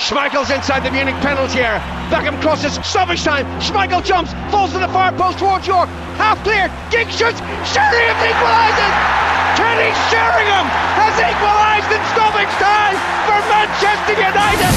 Schmeichel's inside the Munich penalty area. Beckham crosses, stoppage time. Schmeichel jumps, falls to the far post towards York. Half clear, Giggs shoots, Sheringham equalises! Kenny Sheringham has equalised in stoppage time for Manchester United!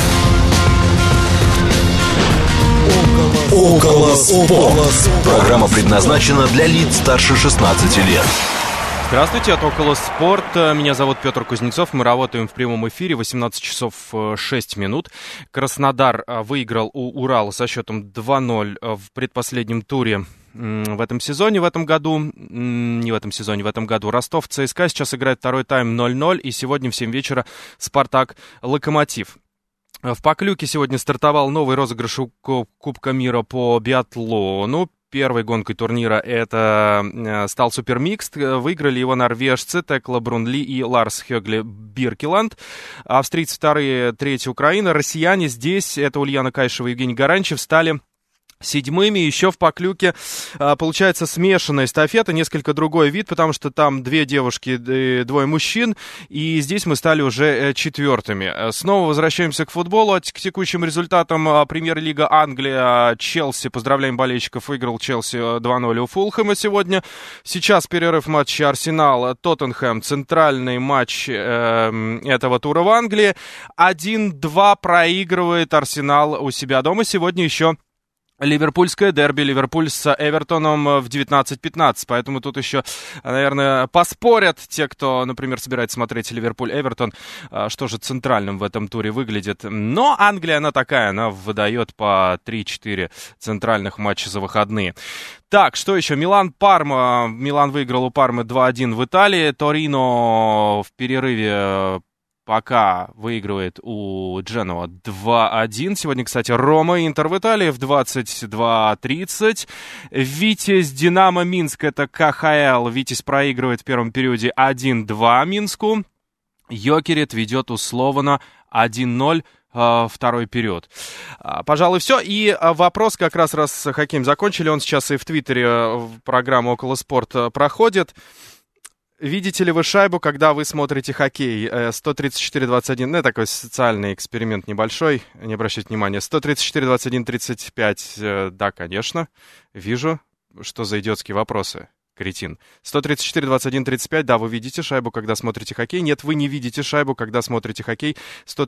Около спорт. Программа предназначена для лиц старше 16 лет. Здравствуйте, это «Около спорт». Меня зовут Петр Кузнецов. Мы работаем в прямом эфире. 18 часов 6 минут. Краснодар выиграл у Урала со счетом 2-0 в предпоследнем туре в этом сезоне, в этом году. Не в этом сезоне, в этом году. Ростов ЦСКА сейчас играет второй тайм 0-0. И сегодня в 7 вечера Спартак Локомотив. В Поклюке сегодня стартовал новый розыгрыш Кубка мира по биатлону. Первой гонкой турнира это стал супермикс. Выиграли его норвежцы Текла Брунли и Ларс Хёгле Биркеланд. Австрийцы вторые, третья Украина. Россияне здесь, это Ульяна Кайшева и Евгений Гаранчев, стали седьмыми. Еще в Поклюке получается смешанная эстафета, несколько другой вид, потому что там две девушки и двое мужчин, и здесь мы стали уже четвертыми. Снова возвращаемся к футболу, к текущим результатам. Премьер-лига Англия, Челси, поздравляем болельщиков, выиграл Челси 2-0 у Фулхэма сегодня. Сейчас перерыв матча Арсенал, Тоттенхэм, центральный матч этого тура в Англии. 1-2 проигрывает Арсенал у себя дома. Сегодня еще ливерпульское дерби, Ливерпуль с Эвертоном в 19:15, поэтому тут еще, наверное, поспорят те, кто, например, собирается смотреть Ливерпуль-Эвертон, что же центральным в этом туре выглядит. Но Англия, она такая, она выдает по 3-4 центральных матча за выходные. Так, что еще? Милан-Парма. Милан выиграл у Пармы 2-1 в Италии. Торино в перерыве пока выигрывает у Дженуа 2-1. Сегодня, кстати, Рома и Интер в Италии в 22:30. Витязь, Динамо Минск, это КХЛ. Витязь проигрывает в первом периоде 1-2 Минску. Йокерит ведет у Слована 1-0. Второй период. Пожалуй, все. И вопрос, как раз хоккеем закончили, он сейчас и в Твиттере программа «Около спорт» проходит. Видите ли вы шайбу, когда вы смотрите хоккей? 134-21, ну, такой социальный эксперимент небольшой, не обращайте внимания. 134-21-35, да, конечно, вижу. Что за идиотские вопросы, кретин? 134-21-35, да, вы видите шайбу, когда смотрите хоккей. Нет, вы не видите шайбу, когда смотрите хоккей.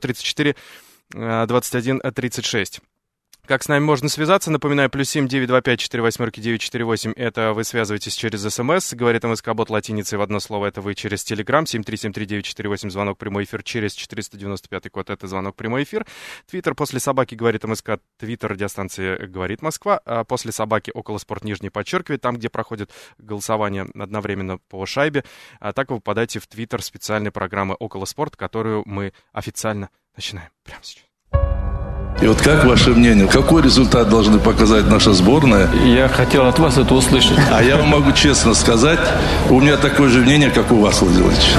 134-21-36. Как с нами можно связаться? Напоминаю, +7 925 48 948. Это вы связываетесь через СМС. Говорит МСК-бот латиницей в одно слово. Это вы через Телеграм. 7373948. Звонок прямой эфир через 495 код. Это звонок прямой эфир. Твиттер после собаки говорит МСК. Твиттер радиостанции говорит Москва. А после собаки около спорт нижнее подчеркивает. Там, где проходит голосование одновременно по шайбе. А так вы попадаете в Твиттер специальной программы «Около спорт», которую мы официально начинаем прямо сейчас. И вот как ваше мнение, какой результат должны показать наша сборная? Я хотел от вас это услышать. А я вам могу честно сказать, у меня такое же мнение, как у вас, Владимир Владимирович.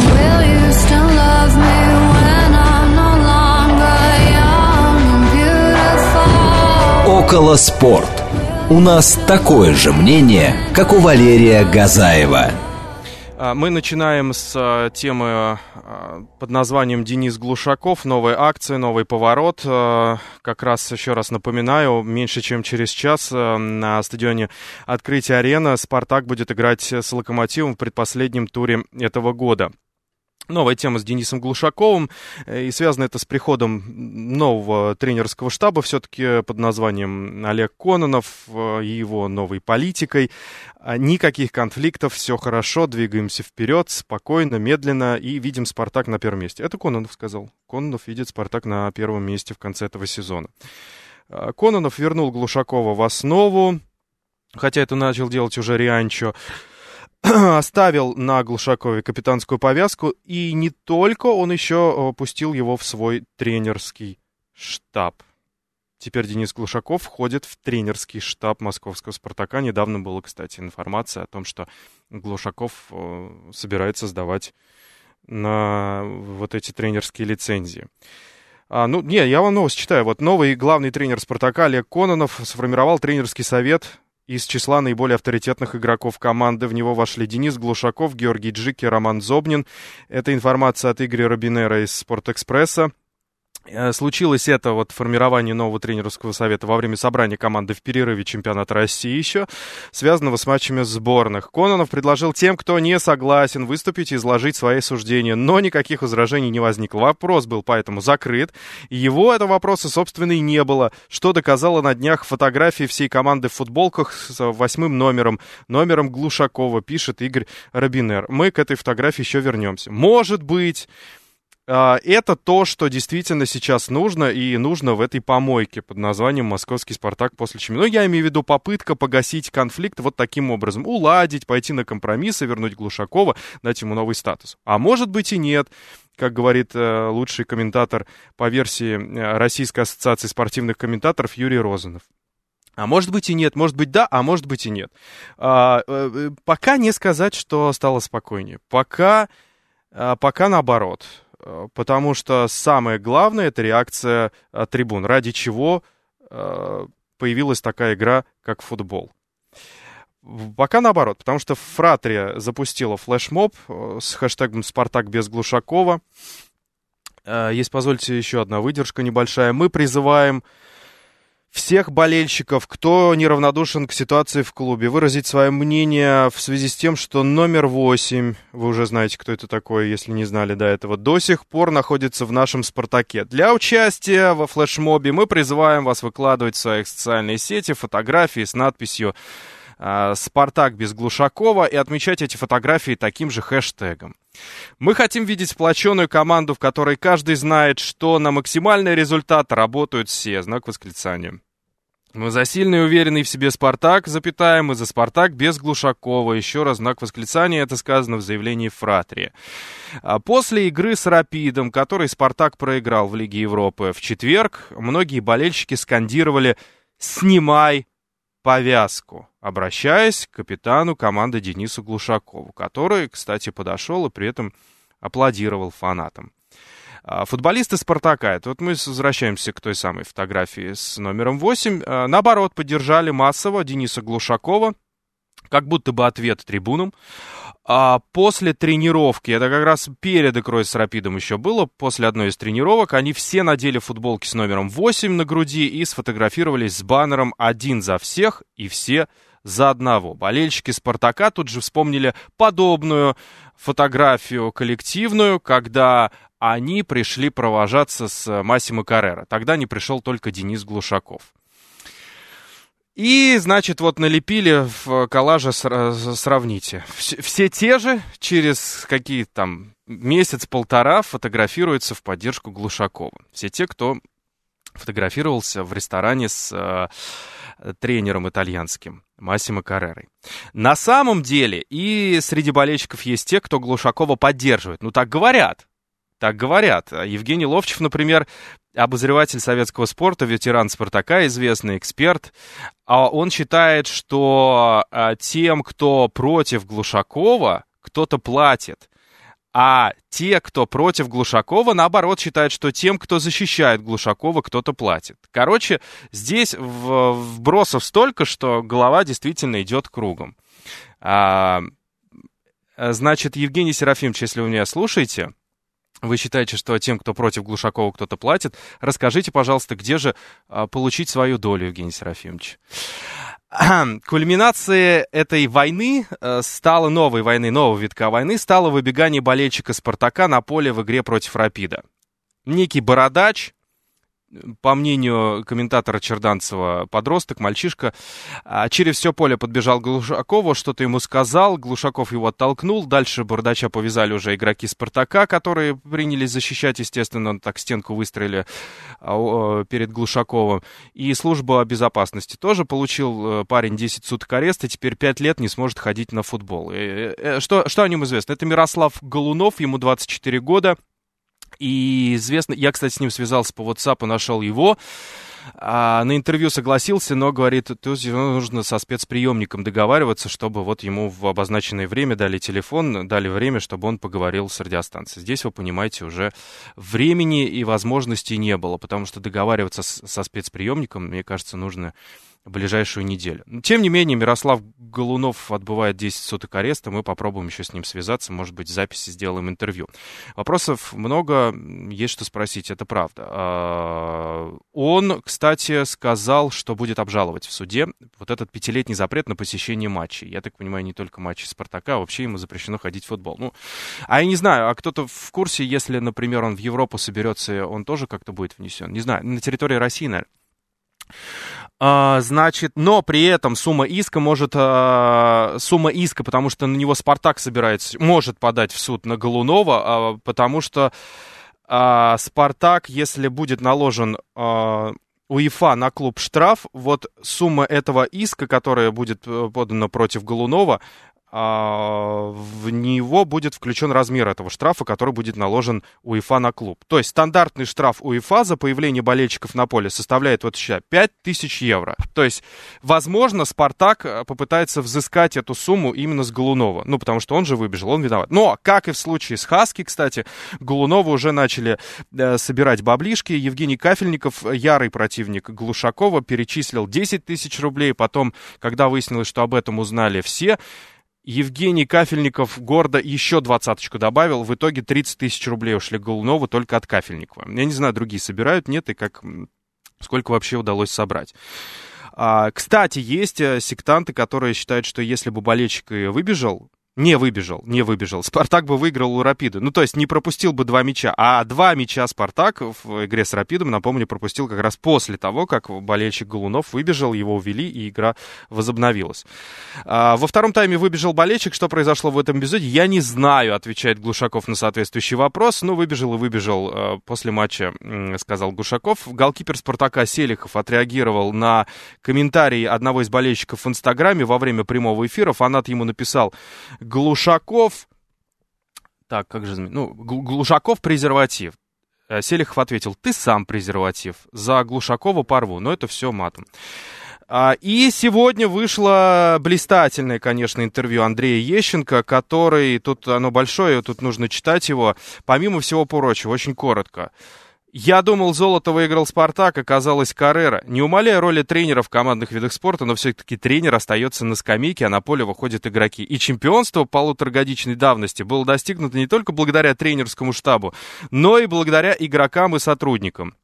Около спорт. У нас такое же мнение, как у Валерия Газаева. Мы начинаем с темы под названием «Денис Глушаков». Новая акция, новый поворот. Как раз, еще раз напоминаю, меньше чем через час на стадионе «Открытие Арена» «Спартак» будет играть с «Локомотивом» в предпоследнем туре этого года. Новая тема с Денисом Глушаковым, и связано это с приходом нового тренерского штаба, все-таки под названием Олег Кононов, и его новой политикой. Никаких конфликтов, все хорошо, двигаемся вперед, спокойно, медленно, и видим «Спартак» на первом месте. Это Кононов сказал. Кононов видит «Спартак» на первом месте в конце этого сезона. Кононов вернул Глушакова в основу, хотя это начал делать уже Рианчо. Оставил на Глушакове капитанскую повязку, и не только, он еще пустил его в свой тренерский штаб. Теперь Денис Глушаков входит в тренерский штаб московского «Спартака». Недавно была, кстати, информация о том, что Глушаков собирается сдавать на вот эти тренерские лицензии. Я вам новость читаю. Вот новый главный тренер «Спартака» Олег Кононов сформировал тренерский совет из числа наиболее авторитетных игроков команды. В него вошли Денис Глушаков, Георгий Джики, Роман Зобнин. Это информация от Игоря Робинера из «Спортэкспресса». Случилось это вот формирование нового тренерского совета во время собрания команды в перерыве чемпионата России еще, связанного с матчами сборных. Кононов предложил тем, кто не согласен, выступить и изложить свои суждения, но никаких возражений не возникло. Вопрос был поэтому закрыт, и его этого вопроса, собственно, и не было, что доказало на днях фотографии всей команды в футболках с 8-м номером Глушакова, пишет Игорь Робинер. Мы к этой фотографии еще вернемся. Может быть... Это то, что действительно сейчас нужно, и нужно в этой помойке под названием «Московский Спартак» после чемпионата. Я имею в виду попытка погасить конфликт вот таким образом. Уладить, пойти на компромиссы, вернуть Глушакова, дать ему новый статус. А может быть и нет. Как говорит лучший комментатор по версии Российской ассоциации спортивных комментаторов Юрий Розанов. А может быть и нет, может быть да, а может быть и нет. Пока не сказать, что стало спокойнее. Пока наоборот. Потому что самое главное — это реакция трибун, ради чего появилась такая игра, как футбол. Пока наоборот, потому что Фратрия запустила флешмоб с хэштегом «Спартак без Глушакова». Есть, позвольте, еще одна выдержка небольшая. Мы призываем всех болельщиков, кто неравнодушен к ситуации в клубе, выразить свое мнение в связи с тем, что номер 8, вы уже знаете, кто это такой, если не знали до этого, до сих пор находится в нашем «Спартаке». Для участия во флешмобе мы призываем вас выкладывать в своих социальные сети фотографии с надписью «Спартак без Глушакова» и отмечать эти фотографии таким же хэштегом. Мы хотим видеть сплоченную команду, в которой каждый знает, что на максимальный результат работают все. Знак восклицания. Мы за сильный и уверенный в себе «Спартак», запятая, мы за «Спартак» без Глушакова. Еще раз знак восклицания, это сказано в заявлении Фратрии. После игры с «Рапидом», который «Спартак» проиграл в Лиге Европы в четверг, многие болельщики скандировали «Снимай повязку», обращаясь к капитану команды Денису Глушакову, который, кстати, подошел и при этом аплодировал фанатам. Футболисты «Спартака», это вот мы возвращаемся к той самой фотографии с номером 8, наоборот, поддержали массово Дениса Глушакова, как будто бы ответ трибунам. После тренировки, это как раз перед игрой с «Рапидом» еще было, после одной из тренировок, они все надели футболки с номером 8 на груди и сфотографировались с баннером «Один за всех и все за одного». Болельщики «Спартака» тут же вспомнили подобную фотографию коллективную, когда они пришли провожаться с Массимо Каррера. Тогда не пришел только Денис Глушаков. И, значит, вот налепили в коллаже, сравните. Все те же через какие-то там месяц-полтора фотографируются в поддержку Глушакова. Все те, кто фотографировался в ресторане с тренером итальянским Массимо Каррерой. На самом деле и среди болельщиков есть те, кто Глушакова поддерживает. Ну, так говорят. Так говорят. Евгений Ловчев, например, обозреватель советского спорта, ветеран «Спартака», известный эксперт, он считает, что тем, кто против Глушакова, кто-то платит. А те, кто против Глушакова, наоборот, считают, что тем, кто защищает Глушакова, кто-то платит. Короче, здесь вбросов столько, что голова действительно идет кругом. Значит, Евгений Серафимович, если вы меня слушаете, вы считаете, что тем, кто против Глушакова, кто-то платит, расскажите, пожалуйста, где же получить свою долю, Евгений Серафимович. Кульминацией этой войны стала новой войны, нового витка войны, стало выбегание болельщика «Спартака» на поле в игре против «Рапида». Некий бородач, по мнению комментатора Черданцева, подросток, мальчишка, через все поле подбежал к Глушакову, что-то ему сказал, Глушаков его оттолкнул, дальше бородача повязали уже игроки «Спартака», которые принялись защищать, естественно, так стенку выстроили перед Глушаковым, и служба безопасности тоже получил парень 10 суток ареста, теперь 5 лет не сможет ходить на футбол. Что о нем известно? Это Мирослав Голунов, ему 24 года. И известно, я, кстати, с ним связался по WhatsApp, нашел его, на интервью согласился, но говорит, нужно со спецприемником договариваться, чтобы вот ему в обозначенное время дали телефон, дали время, чтобы он поговорил с радиостанцией. Здесь, вы понимаете, уже времени и возможностей не было, потому что договариваться со спецприемником, мне кажется, нужно в ближайшую неделю. Тем не менее, Мирослав Голунов отбывает 10 суток ареста. Мы попробуем еще с ним связаться. Может быть, в записи сделаем интервью. Вопросов много, есть что спросить, это правда. Он, кстати, сказал, что будет обжаловать в суде вот этот 5-летний запрет на посещение матчей. Я так понимаю, не только матчей «Спартака», а вообще ему запрещено ходить в футбол. Ну, а я не знаю, а кто-то в курсе, если, например, он в Европу соберется, он тоже как-то будет внесен? Не знаю, на территории России, наверное. Значит, но при этом сумма иска, потому что на него «Спартак» может подать в суд на Голунова, потому что «Спартак», если будет наложен УЕФА на клуб штраф, вот сумма этого иска, которая будет подана против Голунова, в него будет включен размер этого штрафа, который будет наложен УЕФА на клуб. То есть стандартный штраф УЕФА за появление болельщиков на поле составляет, вот сейчас, 5000 евро. То есть, возможно, «Спартак» попытается взыскать эту сумму именно с Голунова. Ну, потому что он же выбежал, он виноват. Но, как и в случае с «Хаски», кстати, Голунова уже начали собирать баблишки. Евгений Кафельников, ярый противник Глушакова, перечислил 10 тысяч рублей. Потом, когда выяснилось, что об этом узнали все, Евгений Кафельников гордо еще 20-очку добавил. В итоге 30 тысяч рублей ушли Голунову только от Кафельникова. Я не знаю, другие собирают, нет, и сколько вообще удалось собрать. Кстати, есть сектанты, которые считают, что если бы болельщик не выбежал, «Спартак» бы выиграл у «Рапида». Ну, то есть не пропустил бы 2 мяча. А 2 мяча «Спартак» в игре с «Рапидом», напомню, пропустил как раз после того, как болельщик Голунов выбежал, его увели, и игра возобновилась. Во втором тайме выбежал болельщик. Что произошло в этом эпизоде, я не знаю, отвечает Глушаков на соответствующий вопрос. Ну, выбежал после матча, сказал Глушаков. Голкипер «Спартака» Селихов отреагировал на комментарий одного из болельщиков в Инстаграме во время прямого эфира. Фанат ему написал: Глушаков, Глушаков презерватив. Селихов ответил: ты сам презерватив, за Глушакова порву. Но это все матом. И сегодня вышло блистательное, конечно, интервью Андрея Ещенко, который, тут оно большое, тут нужно читать его, помимо всего прочего, очень коротко. Я думал, золото выиграл «Спартак», оказалось Каррера. Не умаляя роли тренера в командных видах спорта, но все-таки тренер остается на скамейке, а на поле выходят игроки. И чемпионство полуторагодичной давности было достигнуто не только благодаря тренерскому штабу, но и благодаря игрокам и сотрудникам.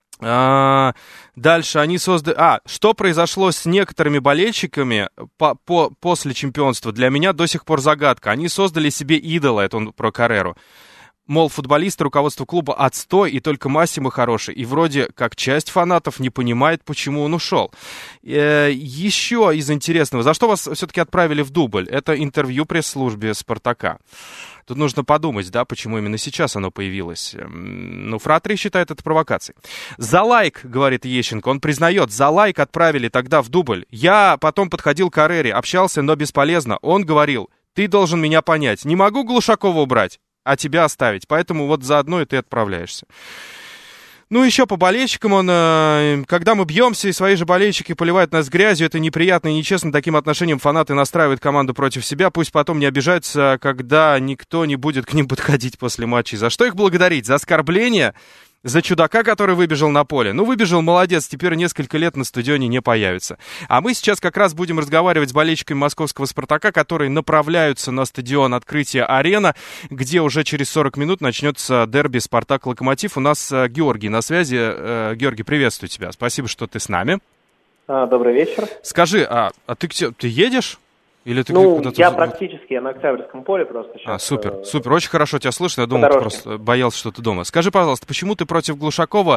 Дальше они создали... Что произошло с некоторыми болельщиками после чемпионства, для меня до сих пор загадка. Они создали себе идола, это он про Карреру. Мол, футболисты, руководство клуба отстой, и только Массимо хороший. И вроде как часть фанатов не понимает, почему он ушел. Еще из интересного. За что вас все-таки отправили в дубль? Это интервью пресс-службе «Спартака». Тут нужно подумать, да, почему именно сейчас оно появилось. Ну, Фратри считает это провокацией. За лайк, говорит Ещенко, он признает, за лайк отправили тогда в дубль. Я потом подходил к Каррере, общался, но бесполезно. Он говорил: ты должен меня понять. Не могу Глушакова убрать, а тебя оставить. Поэтому вот заодно и ты отправляешься. Ну, еще по болельщикам когда мы бьемся, и свои же болельщики поливают нас грязью, это неприятно и нечестно. Таким отношением фанаты настраивают команду против себя. Пусть потом не обижаются, когда никто не будет к ним подходить после матчей. За что их благодарить? За оскорбление? За чудака, который выбежал на поле? Ну, выбежал, молодец, теперь несколько лет на стадионе не появится. А мы сейчас как раз будем разговаривать с болельщиками московского «Спартака», которые направляются на стадион «Открытие Арена», где уже через 40 минут начнется дерби «Спартак-Локомотив». У нас Георгий на связи. Георгий, приветствую тебя. Спасибо, что ты с нами. Добрый вечер. Скажи, ты едешь? Или ты я практически, я на Октябрьском поле просто сейчас. Супер, очень хорошо тебя слышно, я думал, ты просто боялся, что ты дома. Скажи, пожалуйста, почему ты против Глушакова,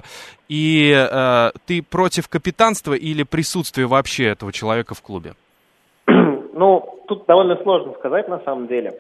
и ты против капитанства или присутствия вообще этого человека в клубе? Тут довольно сложно сказать, на самом деле.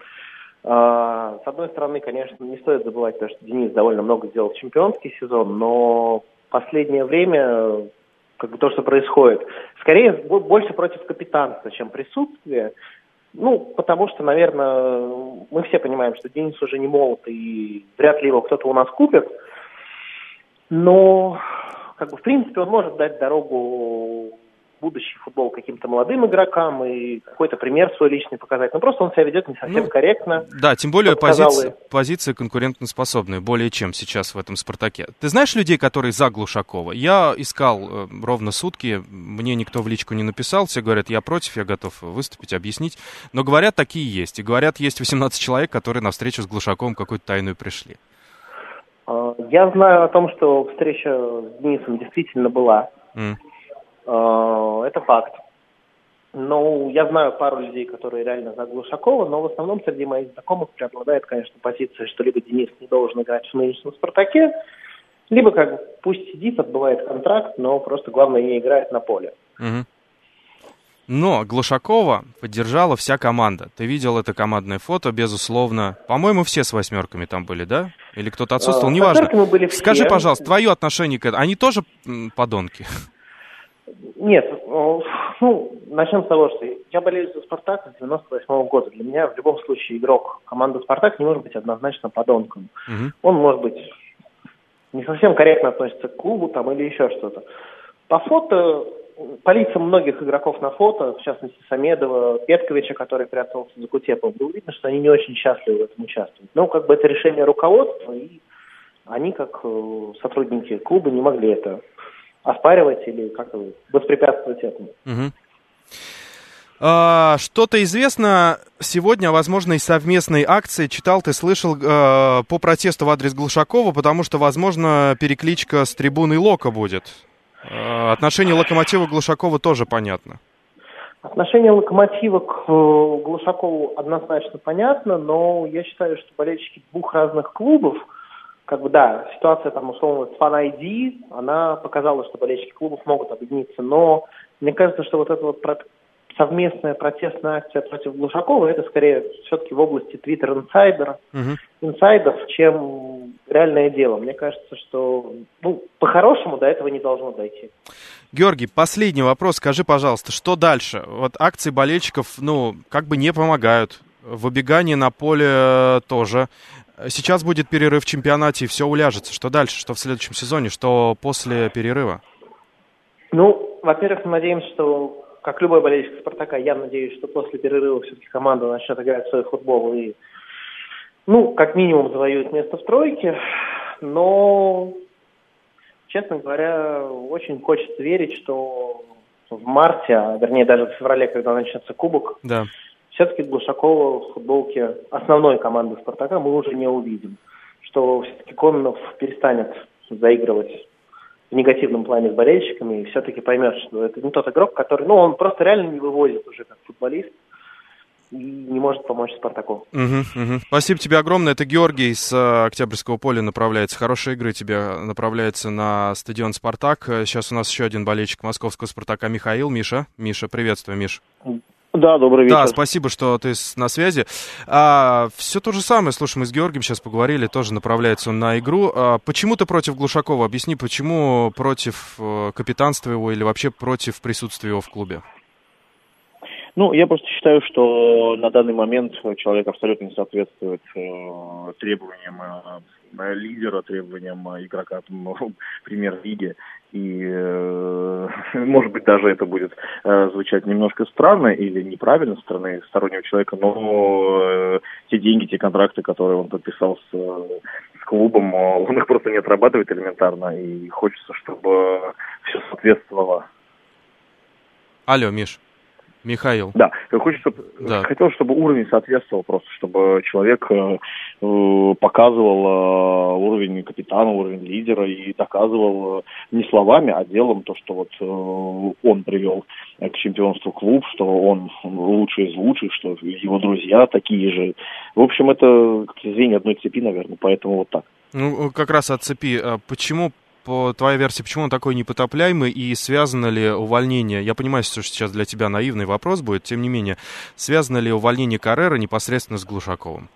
С одной стороны, конечно, не стоит забывать то, что Денис довольно много сделал в чемпионский сезон, но в последнее время... то, что происходит. Скорее, больше против капитанства, чем присутствия. Потому что, наверное, мы все понимаем, что Денис уже не молод, и вряд ли его кто-то у нас купит. Но, в принципе, он может дать дорогу будущий футбол каким-то молодым игрокам и какой-то пример свой личный показать. Но просто он себя ведет не совсем корректно. Да, тем более позиция конкурентоспособная, более чем сейчас в этом «Спартаке». Ты знаешь людей, которые за Глушакова? Я искал ровно сутки, мне никто в личку не написал, все говорят, я против, я готов выступить, объяснить. Но говорят, такие есть. И говорят, есть 18 человек, которые на встречу с Глушаковым какую-то тайную пришли. Я знаю о том, что встреча с Денисом действительно была. Это факт. Но я знаю пару людей, которые реально за Глушакова, но в основном среди моих знакомых преобладает, конечно, позиция, что либо Денис не должен играть в нынешнем «Спартаке», либо пусть сидит, отбывает контракт, но просто главное не играет на поле. Но Глушакова поддержала вся команда. Ты видел это командное фото, безусловно. По-моему, все с 8 там были, да? Или кто-то отсутствовал, неважно. Скажи, пожалуйста, твое отношение к этому. Они тоже подонки? Нет, начнем с того, что я болею за «Спартак с 98 года. Для меня в любом случае игрок команды «Спартак» не может быть однозначно подонком. Он может быть не совсем корректно относится к клубу или еще что-то. По фото, по лицам многих игроков на фото, в частности Самедова, Петковича, который прятался за Кутепом, было видно, что они не очень счастливы в этом участвовать. Но это решение руководства, и они, как сотрудники клуба, не могли это оспаривать или как-то воспрепятствовать этому. Что-то известно сегодня о возможной совместной акции, читал, ты слышал, по протесту в адрес Глушакова, потому что, возможно, перекличка с трибуной Лока будет. Отношение Локомотива к Глушакову тоже понятно. Отношение Локомотива к Глушакову однозначно понятно, но я считаю, что болельщики двух разных клубов, ситуация условно с Fan ID, она показала, что болельщики клубов могут объединиться, но мне кажется, что совместная протестная акция против Глушакова, это скорее все-таки в области инсайдов, чем реальное дело. Мне кажется, что по-хорошему до этого не должно дойти. Георгий, последний вопрос. Скажи, пожалуйста, что дальше? Акции болельщиков, не помогают. Выбегание на поле тоже. Сейчас будет перерыв в чемпионате, и все уляжется. Что дальше? Что в следующем сезоне? Что после перерыва? Во-первых, мы надеемся, что как любой болельщик «Спартака», я надеюсь, что после перерыва все-таки команда начнет играть в свой футбол и, как минимум, завоюет место в тройке. Но, честно говоря, очень хочется верить, что в марте, вернее даже в феврале, когда начнется кубок, все-таки Глушакова в футболке основной команды «Спартака» мы уже не увидим. Что все-таки Кононов перестанет заигрывать в негативном плане с болельщиками и все-таки поймет, что это не тот игрок, который, он просто реально не вывозит уже как футболист и не может помочь «Спартаку». Спасибо тебе огромное. Это Георгий с Октябрьского поля направляется. Хорошей игры тебе направляется на стадион «Спартак». Сейчас у нас еще один болельщик московского «Спартака» Михаил. Миша, приветствую, Миш. Да, добрый вечер. Да, спасибо, что ты на связи. Все то же самое, слушай, мы с Георгием сейчас поговорили, тоже направляется он на игру. Почему ты против Глушакова? Объясни, почему против капитанства его или вообще против присутствия его в клубе? Я просто считаю, что на данный момент человек абсолютно не соответствует требованиям лидера, требованиям игрока премьер-лиги. И, может быть, даже это будет звучать немножко странно или неправильно со стороны стороннего человека, но те деньги, те контракты, которые он подписал с клубом, он их просто не отрабатывает элементарно, и хочется, чтобы все соответствовало. Алло, Миш. Михаил. Да, хотел, чтобы уровень соответствовал просто, чтобы человек показывал уровень капитана, уровень лидера и доказывал не словами, а делом то, что он привел к чемпионству клуб, что он лучший из лучших, что его друзья такие же. В общем, это звенья одной цепи, наверное, поэтому так. Как раз от цепи. Почему? По твоей версии, почему он такой непотопляемый, и связано ли увольнение, я понимаю, что сейчас для тебя наивный вопрос будет, тем не менее, связано ли увольнение Каррера непосредственно с Глушаковым?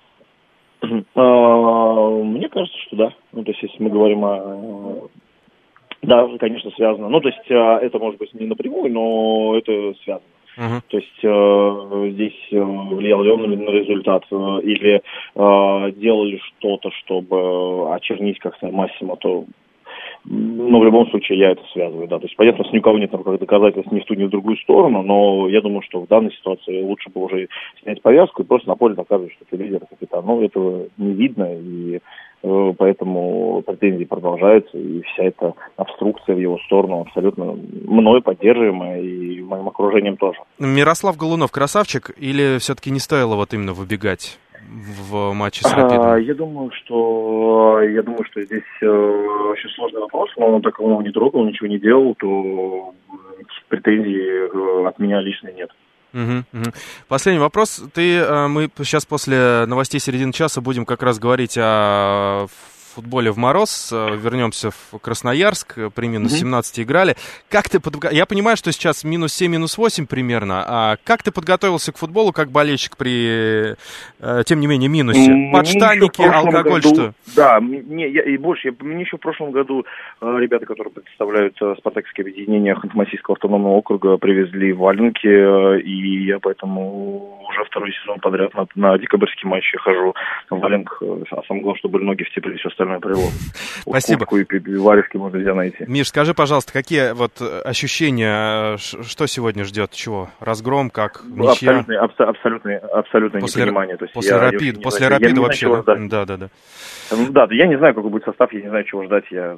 Мне кажется, что да. То есть, если мы говорим о... Да, конечно, связано. То есть, это может быть не напрямую, но это связано. То есть здесь влиял ли он на результат, или делали что-то, чтобы очернить как-то Массимо, то Но в любом случае я это связываю, да. То есть, понятно, что ни у кого нет никаких доказательств ни в ту, ни в другую сторону, но я думаю, что в данной ситуации лучше бы уже снять повязку и просто на поле доказывать, что ты лидер, капитан. Но этого не видно, и поэтому претензии продолжаются, и вся эта обструкция в его сторону абсолютно мной поддерживаемая, и моим окружением тоже. Мирослав Голунов красавчик, или все-таки не стоило вот именно выбегать в матче с «Рапидом»? Я думаю, что здесь очень сложный вопрос, но он так его не трогал, ничего не делал, то претензий от меня лично нет. Последний вопрос. Мы сейчас после новостей середины часа будем как раз говорить о футболе в мороз. Вернемся в Красноярск. При минус 17 играли. Я понимаю, что сейчас минус 7, минус 8 примерно. А как ты подготовился к футболу как болельщик при, тем не менее, минусе? Подштанники, алкоголь, что? Да, мне еще в прошлом году ребята, которые представляют спартакское объединение Ханты-Мансийского автономного округа, привезли валенки, и я поэтому уже второй сезон подряд на декабрьские матчи хожу в валенках. А самое главное, чтобы были ноги вцепились, все остальное привело. Спасибо. Куртку и варежки можно где найти. Миш, скажи, пожалуйста, какие вот ощущения, что сегодня ждет? Чего? Разгром, как ничья? Абсолютное непонимание. То есть после «Рапида» вообще, да? Да, я не знаю, какой будет состав, я не знаю, чего ждать. Я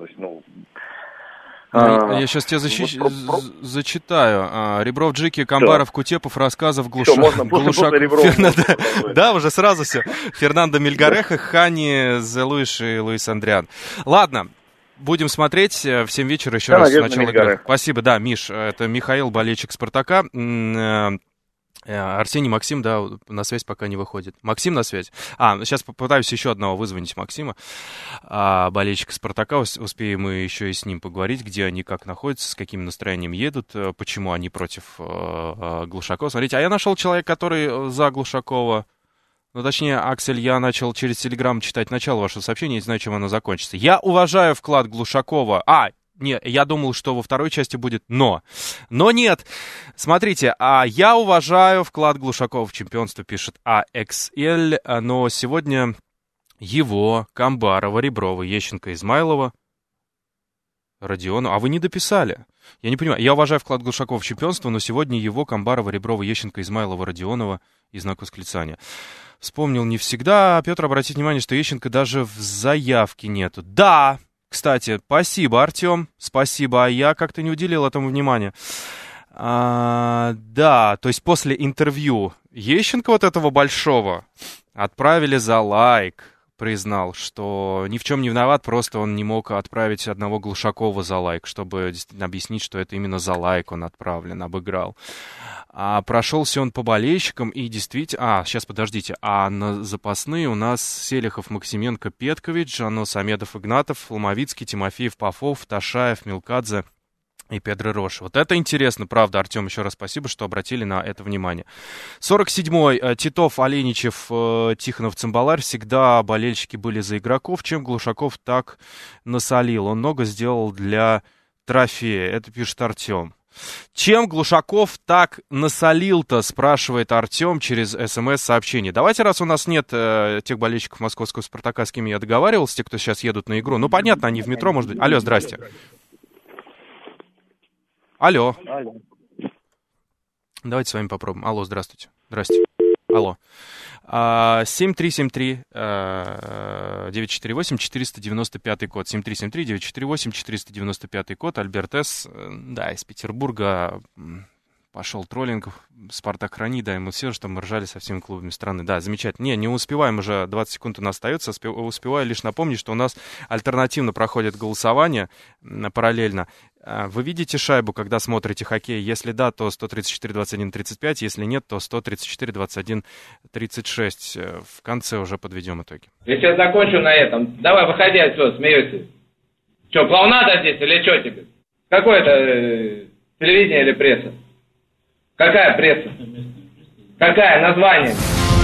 сейчас тебе зачитаю. Ребров, Джики, Камбаров, Кутепов, Рассказов, Глушаков. Да, уже сразу все. Фернандо Мельгареха, Хани, Зе Луиш и Луис Андриан. Ладно. Будем смотреть в 7 вечера еще раз с начала игры. Спасибо, да, Миш. Это Михаил, болельщик «Спартака». Арсений, Максим, да, на связь пока не выходит. Максим на связь? Сейчас попытаюсь еще одного вызвонить Максима, болельщика «Спартака». Успеем мы еще и с ним поговорить, где они, как находятся, с каким настроением едут, почему они против Глушакова. Смотрите, я нашел человека, который за Глушакова. Точнее, Аксель, я начал через Телеграм читать начало вашего сообщения и знаю, чем оно закончится. Я уважаю вклад Глушакова. Нет, я думал, что во второй части будет «но». Но нет. Смотрите, я уважаю вклад Глушакова в чемпионство, пишет AXL, но сегодня его, Камбарова, Реброва, Ещенко, Измайлова, Родионова... вы не дописали. Я не понимаю. Я уважаю вклад Глушакова в чемпионство, но сегодня его, Камбарова, Реброва, Ещенко, Измайлова, Родионова и знак восклицания. Вспомнил не всегда. Петр, обратите внимание, что Ещенко даже в заявке нету. Да! Кстати, спасибо, Артем, спасибо, я как-то не уделил этому внимания. Да, то есть после интервью Ещенко вот этого большого отправили за лайк, признал, что ни в чем не виноват, просто он не мог отправить одного Глушакова за лайк, чтобы действительно объяснить, что это именно за лайк он отправлен, обыграл. Прошелся он по болельщикам и действительно... сейчас, подождите. На запасные у нас Селихов, Максименко, Петкович, Самедов, Игнатов, Ломовицкий, Тимофеев, Попов, Ташаев, Милкадзе и Педро Рош. Вот это интересно, правда, Артем, еще раз спасибо, что обратили на это внимание. 47-й. Титов, Оленичев, Тихонов, Цимбаларь. Всегда болельщики были за игроков. Чем Глушаков так насолил? Он много сделал для трофея. Это пишет Артем. Чем Глушаков так насолил-то, спрашивает Артем через СМС-сообщение. Давайте, раз у нас нет тех болельщиков московского «Спартака», с кем я договаривался, те, кто сейчас едут на игру. Понятно, они в метро, может быть. Алло, здрасте. Алло. Давайте с вами попробуем. Алло, здравствуйте. Здрасте. Алло. 7373-948, 495 код. 7373-948, 495 код. Альберт С. Да, из Петербурга. Пошел троллинг. «Спартак храни», да, и мы все, что мы ржали со всеми клубами страны. Да, замечательно. Не успеваем уже, 20 секунд у нас остается. Успеваю лишь напомнить, что у нас альтернативно проходит голосование параллельно. Вы видите шайбу, когда смотрите хоккей? Если да, то 134-21-35. Если нет, то 134-21-36. В конце уже подведем итоги. Я сейчас закончу на этом. Давай, выходи отсюда, смеешься. Че, клоунада здесь или что тебе? Какое это телевидение или пресса? Какая пресса? Какая? Название?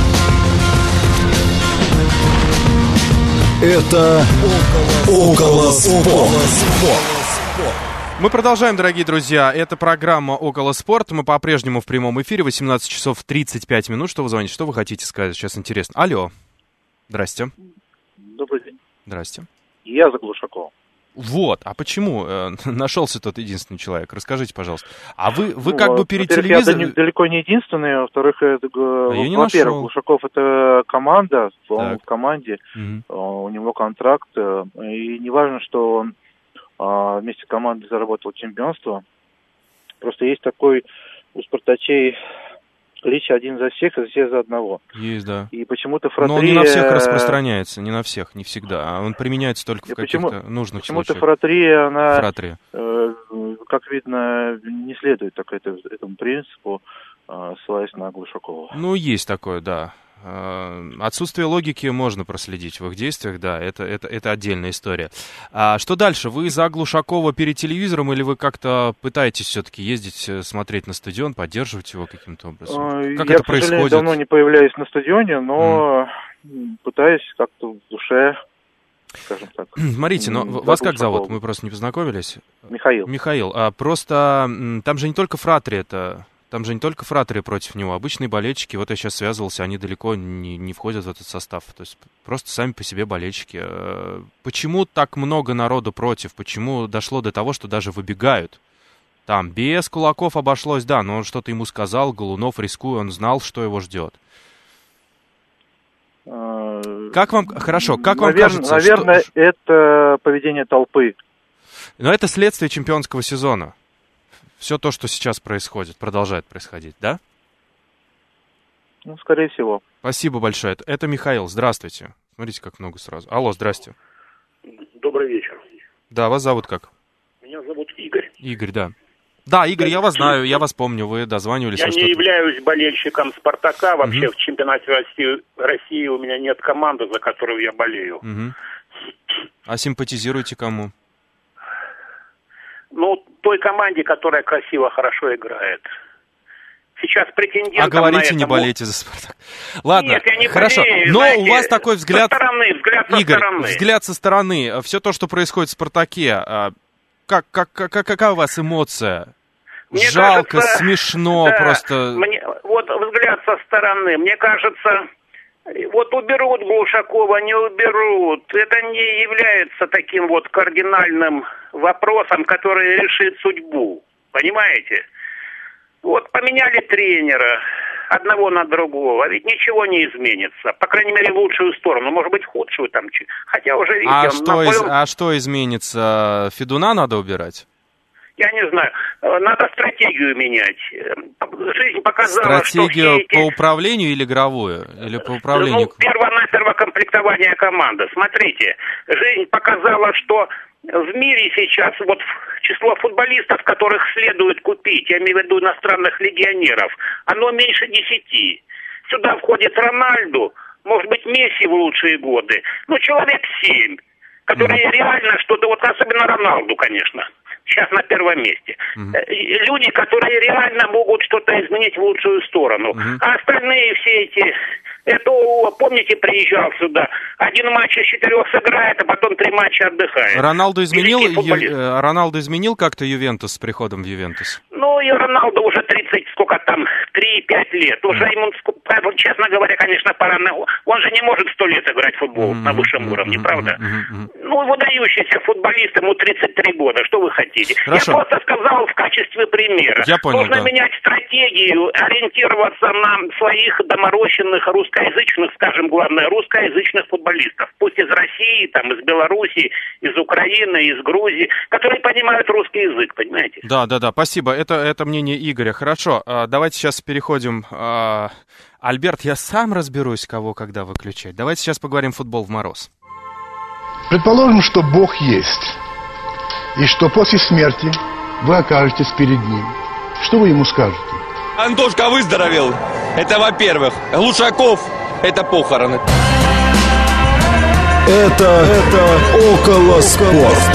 Это «Около спорта». Мы продолжаем, дорогие друзья. Это программа «Около спорта». Мы по-прежнему в прямом эфире. 18 часов 35 минут. Что вы звоните? Что вы хотите сказать? Сейчас интересно. Алло. Здрасте. Добрый день. Здрасте. Я за Глушакова. Вот, а почему нашелся тот единственный человек? Расскажите, пожалуйста. А вы как бы перед телевизором... Я далеко не единственный, во-вторых, во-первых, Глушаков это команда, он в команде, у него контракт, и не важно, что он вместе с командой заработал чемпионство, просто есть такой у спартачей клич один за всех, и все за одного. Есть, да. И почему-то фратрия... Но он не на всех распространяется, не на всех, не всегда. А он применяется только в каких-то нужных случаях. Почему-то фратрия, она, как видно, не следует этому принципу, ссылаясь на Глушакова. Ну, есть такое, да. Отсутствие логики можно проследить в их действиях, да, это отдельная история. А что дальше? Вы за Глушакова перед телевизором или вы как-то пытаетесь все-таки ездить, смотреть на стадион, поддерживать его каким-то образом? Как это происходит? Я, к давно не появляюсь на стадионе, но пытаюсь как-то в душе, скажем так. Смотрите, но вас как зовут? Мы просто не познакомились. Михаил. Просто там же не только фратрия Там же не только фратрия против него, обычные болельщики, вот я сейчас связывался, они далеко не входят в этот состав, то есть просто сами по себе болельщики. Почему так много народу против? Почему дошло до того, что даже выбегают? Там без кулаков обошлось, да, но он что-то ему сказал, Голунов, рискуя, он знал, что его ждет. Как вам кажется? Наверное, это поведение толпы. Но это следствие чемпионского сезона. Все то, что сейчас происходит, продолжает происходить, да? Ну, скорее всего. Спасибо большое. Это Михаил. Здравствуйте. Смотрите, как много сразу. Алло, здрасте. Добрый вечер. Да, вас зовут как? Меня зовут Игорь. Игорь, да. Да, Игорь, я вас знаю, я вас помню, вы дозванивались. Я не являюсь болельщиком «Спартака». Вообще в чемпионате России у меня нет команды, за которую я болею. А симпатизируете кому? Ну, той команде, которая красиво, хорошо играет. Сейчас претендентом. А говорите, не болейте за «Спартак». Ладно, нет, я не хорошо. болею, Но знаете, у вас такой взгляд... Игорь, взгляд со стороны. Все то, что происходит в «Спартаке», какая у вас эмоция? Мне жалко, кажется, смешно да, просто. Вот взгляд со стороны. Мне кажется, вот уберут Глушакова, не уберут. Это не является таким вот кардинальным вопросом, который решит судьбу. Понимаете? Вот поменяли тренера одного на другого, ведь ничего не изменится. По крайней мере, в лучшую сторону. Может быть, в худшую там. Хотя уже видите... А что изменится? Федуна надо убирать? Я не знаю. Надо стратегию менять. Жизнь показала, стратегию что по управлению или игровую? Или по управлению? Ну, перво-наперво комплектование команды. Смотрите, жизнь показала, что в мире сейчас вот число футболистов, которых следует купить, я имею в виду иностранных легионеров, оно меньше 10. Сюда входит Рональду, может быть, Месси в лучшие годы. Ну, человек 7, которые реально что-то, вот особенно Роналду, конечно, сейчас на первом месте. Люди, которые реально могут что-то изменить в лучшую сторону. А остальные все эти... Это, помните, приезжал сюда, один матч из 4 сыграет, а потом 3 матча отдыхает. Роналду изменил как-то Ювентус с приходом в Ювентус? Ну, и Роналду уже 30, сколько там, 3-5 лет. Уже ему, честно говоря, конечно, пора. Он же не может 100 лет играть в футбол на высшем уровне, правда? Ну, выдающийся футболист, ему 33 года, что вы хотите? Хорошо. Я просто сказал в качестве примера. Я понял, нужно менять стратегию, ориентироваться на своих доморощенных русскоязычных, скажем, главное, русскоязычных футболистов. Пусть из России, там, из Белоруссии, из Украины, из Грузии, которые понимают русский язык, понимаете? Да, спасибо. Это мнение Игоря. Хорошо, давайте сейчас переходим. Альберт, я сам разберусь, кого когда выключать. Давайте сейчас поговорим футбол в мороз. Предположим, что Бог есть, и что после смерти вы окажетесь перед Ним. Что вы Ему скажете? Антошка выздоровел. Это во-первых. Глушаков – это похороны. Это около спорт.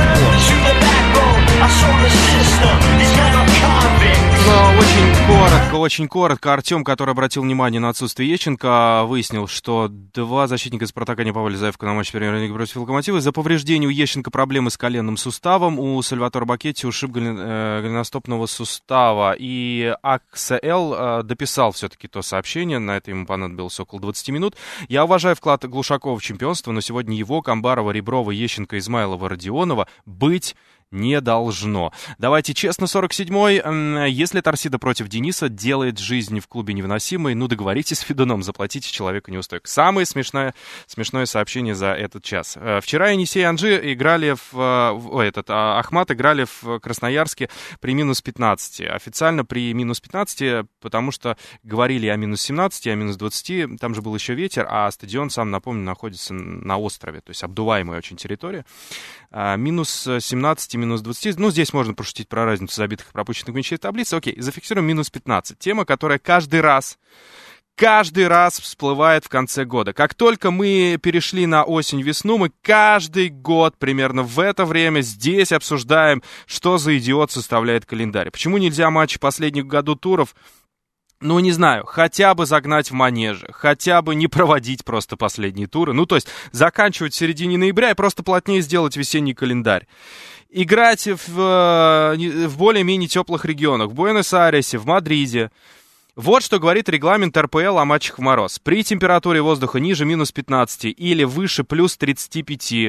Но очень очень коротко. Артем, который обратил внимание на отсутствие Ещенко, выяснил, что 2 защитника «Спартака» не попали в заявку на матч премьер-лиги против «Локомотива». Из-за повреждения у Ещенко проблемы с коленным суставом. У Сальваторе Бакетти ушиб голеностопного сустава. И АКСЛ дописал все-таки то сообщение. На это ему понадобилось около 20 минут. Я уважаю вклад Глушакова в чемпионство, но сегодня его, Камбарова, Реброва, Ещенко, Измайлова, Родионова быть не должно. Давайте честно, 47-й. Если Торсидо против Дениса делает жизнь в клубе невыносимой, ну договоритесь с Федуном, заплатите человеку неустойку. Самое смешное сообщение за этот час. Вчера Енисей и Анжи играли Ахмат играли в Красноярске при минус 15. Официально при минус 15, потому что говорили о минус 17, о минус 20. Там же был еще ветер, а стадион, сам напомню, находится на острове, то есть обдуваемая очень территория. Минус 17, минус 20. Ну, здесь можно пошутить про разницу забитых и пропущенных мячей в таблице. Окей, зафиксируем минус 15. Тема, которая каждый раз всплывает в конце года. Как только мы перешли на осень-весну, мы каждый год примерно в это время здесь обсуждаем, что за идиот составляет календарь. Почему нельзя матчи последних году туров, ну, не знаю, хотя бы загнать в манеже, хотя бы не проводить просто последние туры. Ну, то есть заканчивать в середине ноября и просто плотнее сделать весенний календарь. Играть в более-менее теплых регионах, в Буэнос-Айресе, в Мадриде. Вот что говорит регламент РПЛ о матчах в мороз. При температуре воздуха ниже минус 15 или выше плюс 35,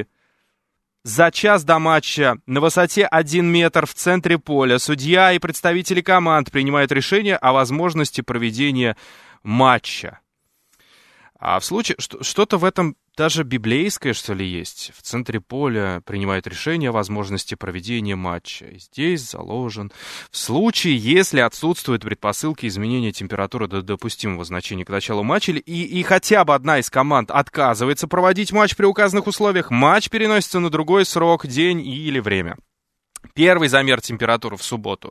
за час до матча на высоте 1 метр в центре поля судья и представители команд принимают решение о возможности проведения матча. А в случае, что-то в этом даже библейское, что ли, есть. В центре поля принимают решение о возможности проведения матча. И здесь заложен. В случае, если отсутствуют предпосылки изменения температуры до допустимого значения к началу матча, и хотя бы одна из команд отказывается проводить матч при указанных условиях, матч переносится на другой срок, день или время. Первый замер температуры в субботу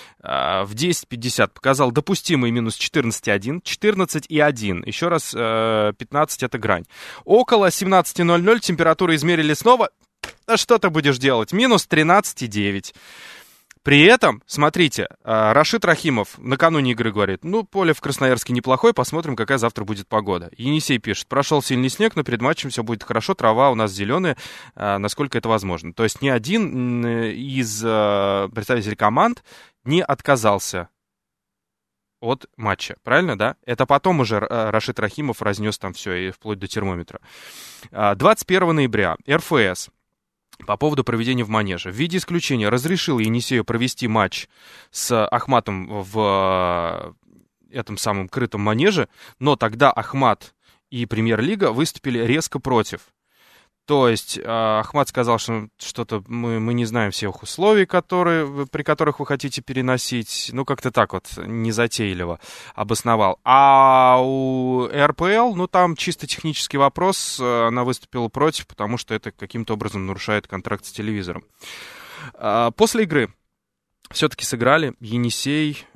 в 10:50 показал допустимый минус 14,1, 14,1. Еще раз, 15 это грань. Около 17:00 температуру измерили снова. А что ты будешь делать? Минус 13,9. При этом, смотрите, Рашид Рахимов накануне игры говорит, ну, поле в Красноярске неплохое, посмотрим, какая завтра будет погода. Енисей пишет, прошел сильный снег, но перед матчем все будет хорошо, трава у нас зеленая, насколько это возможно. То есть ни один из представителей команд не отказался от матча, правильно, да? Это потом уже Рашид Рахимов разнес там все, и вплоть до термометра. 21 ноября РФС по поводу проведения в манеже. В виде исключения разрешил Енисею провести матч с Ахматом в этом самом крытом манеже, но тогда Ахмат и Премьер-лига выступили резко против. То есть Ахмат сказал, что что-то мы не знаем всех условий, при которых вы хотите переносить. Ну, как-то так вот незатейливо обосновал. А у РПЛ, ну, там чисто технический вопрос. Она выступила против, потому что это каким-то образом нарушает контракт с телевизором. После игры все-таки сыграли Енисей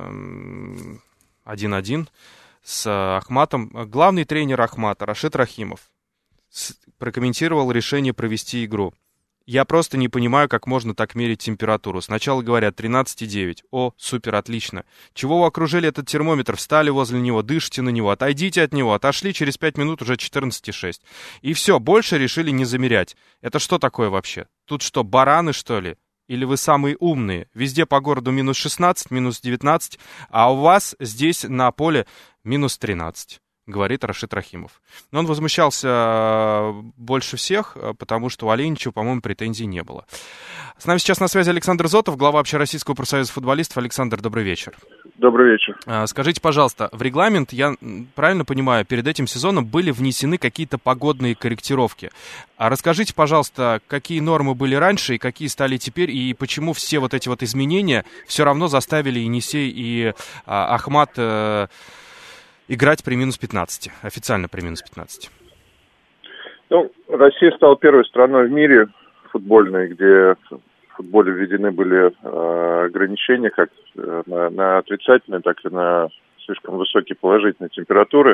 1-1 с Ахматом. Главный тренер Ахмата Рашид Рахимов прокомментировал решение провести игру. Я просто не понимаю, как можно так мерить температуру. Сначала говорят 13,9. О, супер, отлично. Чего вы окружили этот термометр? Встали возле него, дышите на него, отойдите от него. Отошли, через 5 минут уже 14,6. И все, больше решили не замерять. Это что такое вообще? Тут что, бараны, что ли? Или вы самые умные? Везде по городу минус 16, минус 19, а у вас здесь на поле минус 13. Говорит Рашид Рахимов. Но он возмущался больше всех, потому что у Оленичева, по-моему, претензий не было. С нами сейчас на связи Александр Зотов, глава Общероссийского профсоюза футболистов. Александр, добрый вечер. Добрый вечер. Скажите, пожалуйста, в регламент, я правильно понимаю, перед этим сезоном были внесены какие-то погодные корректировки. А расскажите, пожалуйста, какие нормы были раньше и какие стали теперь, и почему все вот эти вот изменения все равно заставили Енисей и Ахмат играть при минус 15, официально при минус 15. Ну, Россия стала первой страной в мире футбольной, где в футболе введены были ограничения как на отрицательные, так и на слишком высокие положительные температуры.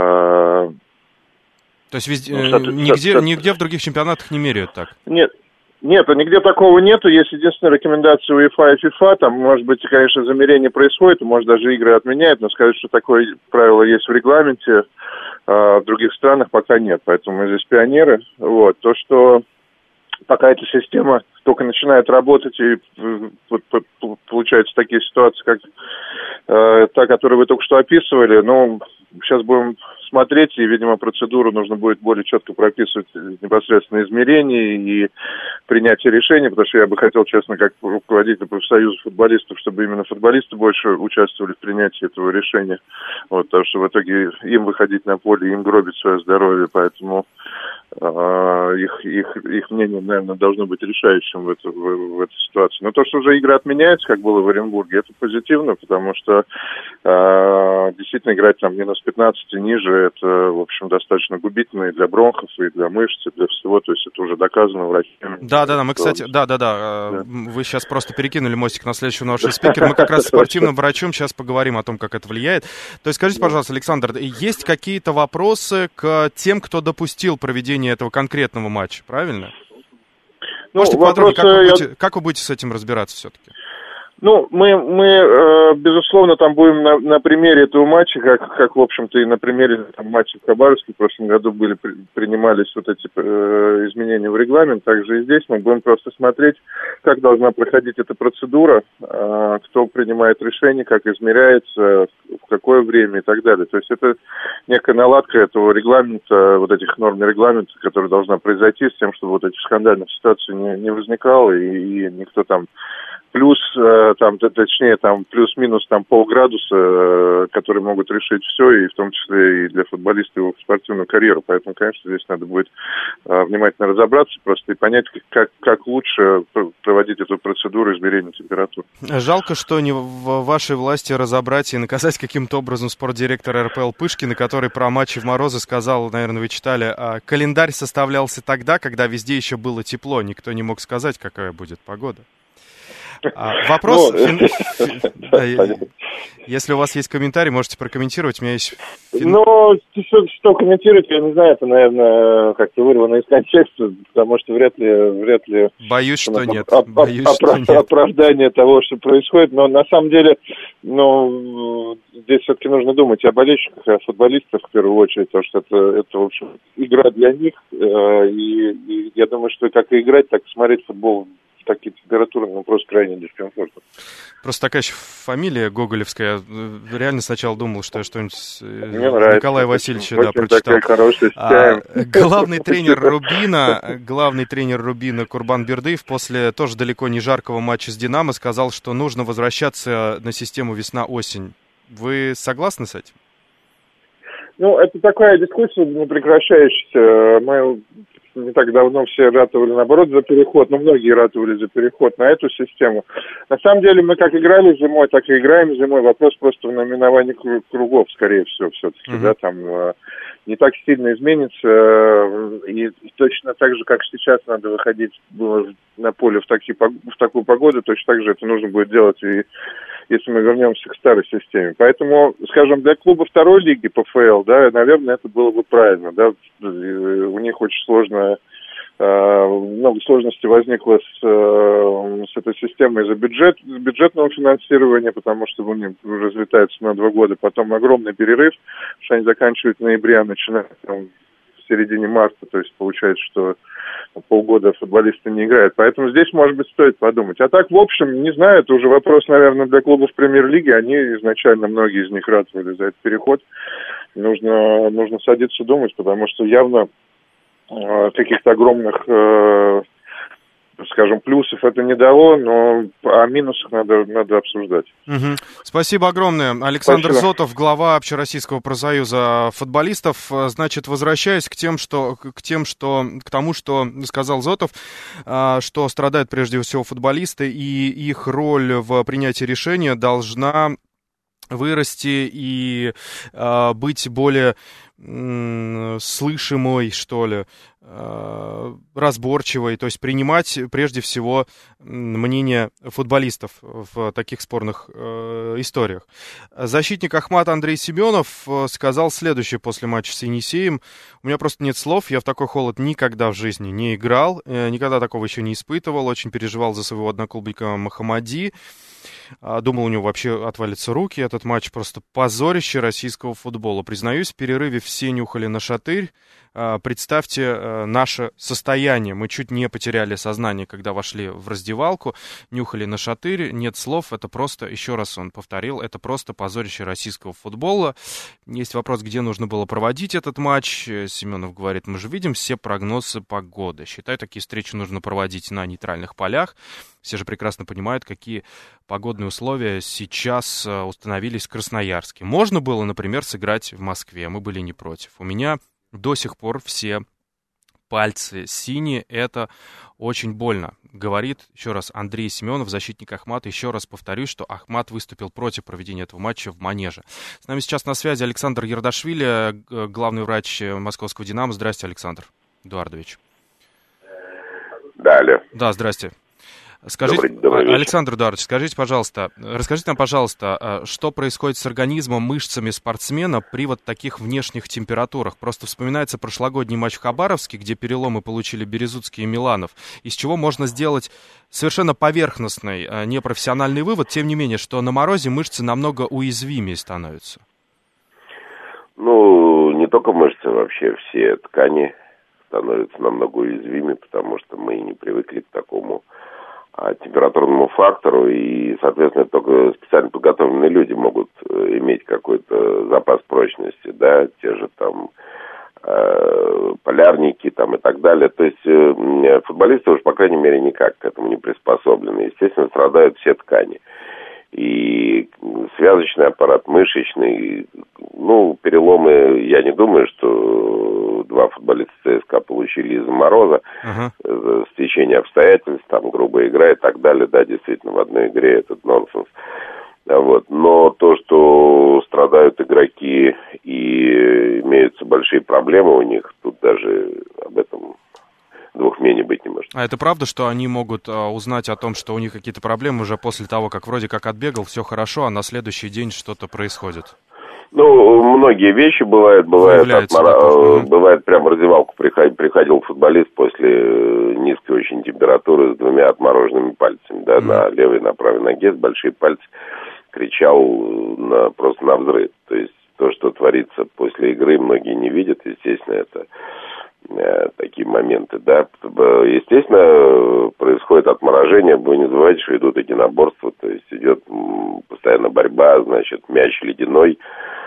То есть везде, нигде в других чемпионатах не меряют так? Нет. Нет, нигде такого нету. Есть единственная рекомендация УЕФА и ФИФА. Там, может быть, конечно, замерение происходит, может, даже игры отменяют, но сказать, что такое правило есть в регламенте, в других странах пока нет. Поэтому мы здесь пионеры. Вот. То, что пока эта система только начинает работать, и получаются такие ситуации, как та, которую вы только что описывали, ну, сейчас будем смотреть, и, видимо, процедуру нужно будет более четко прописывать непосредственно измерения и принятие решений, потому что я бы хотел, честно, как руководитель профсоюза футболистов, чтобы именно футболисты больше участвовали в принятии этого решения, вот, потому что в итоге им выходить на поле, им гробить свое здоровье, поэтому их мнение, наверное, должно быть решающим в этой ситуации. Но то, что уже игры отменяются, как было в Оренбурге, это позитивно, потому что действительно играть там минус 15 и ниже, это, в общем, достаточно губительно и для бронхов, и для мышц, и для всего, то есть это уже доказано врачами. Да, мы, кстати, вы сейчас просто перекинули мостик на следующего нашего спикера, мы как раз с спортивным врачом сейчас поговорим о том, как это влияет. То есть скажите, пожалуйста, Александр, есть какие-то вопросы к тем, кто допустил проведение этого конкретного матча, правильно? Можете подробнее, как вы будете с этим разбираться все-таки? Ну, мы безусловно, там будем на примере этого матча, как в общем-то, и на примере там, матча в Хабаровске в прошлом году принимались вот эти изменения в регламент, также и здесь мы будем просто смотреть, как должна проходить эта процедура, кто принимает решение, как измеряется, в какое время и так далее. То есть это некая наладка этого регламента, вот этих норм регламента, которая должна произойти с тем, чтобы вот этих скандальных ситуаций не возникало, и никто там плюс, там, точнее, там, плюс-минус там полградуса, которые могут решить все, и в том числе и для футболиста его спортивную карьеру. Поэтому, конечно, здесь надо будет внимательно разобраться просто и понять, как лучше проводить эту процедуру измерения температуры. Жалко, что не в вашей власти разобрать и наказать каким-то образом спортдиректора РПЛ Пышкина, который про матчи в морозы сказал, наверное, вы читали, календарь составлялся тогда, когда везде еще было тепло, никто не мог сказать, какая будет погода. Вопрос, если у вас есть комментарий, можете прокомментировать. У меня есть... что комментировать, я не знаю, это, наверное, как-то вырвано из контекста, потому что вряд ли... Боюсь, что нет. Оправдание того, что происходит, но на самом деле, здесь все-таки нужно думать о болельщиках, о футболистах в первую очередь, потому что это в общем, игра для них, и я думаю, что как и играть, так и смотреть футбол такие температуры, просто крайне дискомфортно. Просто такая еще фамилия гоголевская. Реально сначала думал, что я что-нибудь Николая Васильевича прочитал. Главный тренер Рубина Курбан Бердыев после тоже далеко не жаркого матча с «Динамо» сказал, что нужно возвращаться на систему весна-осень. Вы согласны с этим? Это такая дискуссия непрекращающаяся. Мы не так давно все ратовали, наоборот, за переход, многие ратовали за переход на эту систему. На самом деле мы как играли зимой, так и играем зимой. Вопрос просто в наименовании кругов, скорее всего, все-таки, да, там не так сильно изменится. И точно так же, как сейчас надо выходить на поле в такую погоду, точно так же это нужно будет делать и если мы вернемся к старой системе. Поэтому, скажем, для клуба второй лиги ПФЛ, да, наверное, это было бы правильно, да, у них очень сложно, много сложностей возникло с этой системой из-за бюджетного финансирования, потому что у них разлетается на 2 года, потом огромный перерыв, что они заканчивают в ноябре, а начинают в середине марта, то есть получается, что полгода футболисты не играют. Поэтому здесь, может быть, стоит подумать. А так, в общем, не знаю, это уже вопрос, наверное, для клубов премьер-лиги. Они изначально, многие из них ратовали за этот переход. Нужно садиться думать, потому что явно каких-то огромных, скажем, плюсов это не дало, но о минусах надо обсуждать. Спасибо огромное. Александр Зотов, глава Общероссийского профсоюза футболистов. Значит, возвращаясь к тому, что сказал Зотов, что страдают прежде всего футболисты, и их роль в принятии решения должна вырасти и быть более слышимой, что ли, разборчивой, то есть принимать прежде всего мнение футболистов в таких спорных историях. Защитник Ахмат Андрей Семенов сказал следующее после матча с Енисеем: у меня просто нет слов, я в такой холод никогда в жизни не играл, никогда такого еще не испытывал, очень переживал за своего одноклубника Мохаммади. Думал, у него вообще отвалятся руки. Этот матч просто позорище российского футбола. Признаюсь, в перерыве все нюхали на шатырь. Представьте наше состояние. Мы чуть не потеряли сознание, когда вошли в раздевалку. Нюхали на шатырь. Нет слов. Это просто, еще раз он повторил, это просто позорище российского футбола. Есть вопрос, где нужно было проводить этот матч. Семенов говорит, мы же видим все прогнозы погоды. Считаю, такие встречи нужно проводить на нейтральных полях. Все же прекрасно понимают, какие погодные условия сейчас установились в Красноярске. Можно было, например, сыграть в Москве. Мы были не против. У меня до сих пор все пальцы синие. Это очень больно. Говорит, еще раз, Андрей Семенов, защитник Ахмата. Еще раз повторюсь, что Ахмат выступил против проведения этого матча в Манеже. С нами сейчас на связи Александр Ярдашвили, главный врач московского «Динамо». Здрасте, Александр Эдуардович. Да, алло. Да, здрасте. Скажите, Александр Эдуардович, расскажите нам, пожалуйста, что происходит с организмом, мышцами спортсмена при вот таких внешних температурах? Просто вспоминается прошлогодний матч в Хабаровске, где переломы получили Березутский и Миланов, из чего можно сделать совершенно поверхностный, непрофессиональный вывод, тем не менее, что на морозе мышцы намного уязвимее становятся. Ну, не только мышцы, вообще все ткани становятся намного уязвимее, потому что мы не привыкли к такому температурному фактору, и, соответственно, только специально подготовленные люди могут иметь какой-то запас прочности, да, те же там полярники там и так далее. То есть футболисты уж, по крайней мере, никак к этому не приспособлены. Естественно, страдают все ткани. И связочный аппарат, мышечный, ну, переломы, я не думаю, что два футболиста ЦСКА получили из-за мороза, стечение обстоятельств, там, грубая игра и так далее. Да, действительно, в одной игре этот нонсенс. Вот. Но то, что страдают игроки и имеются большие проблемы у них, тут даже об этом двух мнений быть не может. А это правда, что они могут узнать о том, что у них какие-то проблемы уже после того, как вроде как отбегал, все хорошо, а на следующий день что-то происходит? Ну, многие вещи бывают бывает прямо в раздевалку приходил футболист после низкой очень температуры с двумя отмороженными пальцами, да, на левой и на правой ноге, с большие пальцы, кричал просто на взрыв. То есть то, что творится после игры, многие не видят, естественно, это такие моменты, да. Естественно, происходит отморожение, вы не забывайте, что идут единоборства, то есть идет постоянно борьба, значит, мяч ледяной,